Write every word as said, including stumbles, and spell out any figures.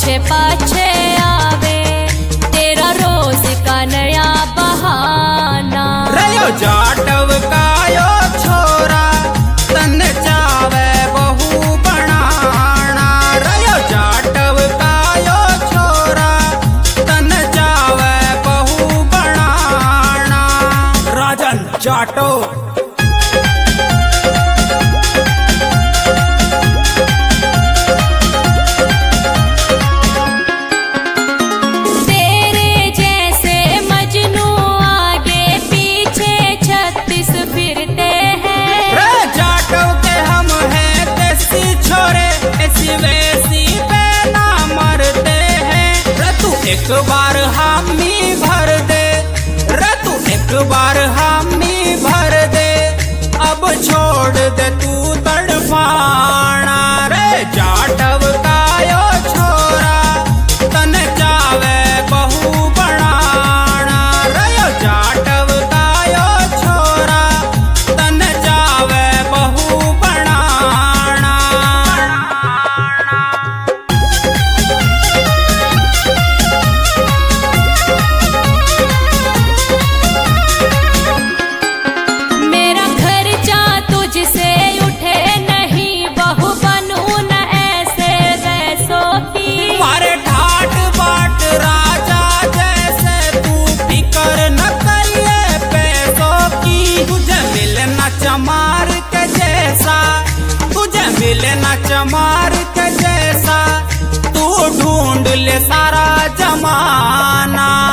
पीछे पाछे आवे, तेरा रोज का नया बहाना। रयो जाटव का यो छोरा तन चावे बहू बनाना। रयो जाटव का यो छोरा तन चावे बहू बनाना। राजन जाटो एक बार हामी भर दे, रतु एक बार हामी भर दे, अब छोड़ दे तू तड़पाना। रे जाटव का यो छोरा तन चावे बहू बनाना। रे जाटव का यो छोरा तन चावे बहू बनाना। चमार के जैसा तुझे मिले ना, चमार के जैसा तू ढूंढ ले सारा जमाना।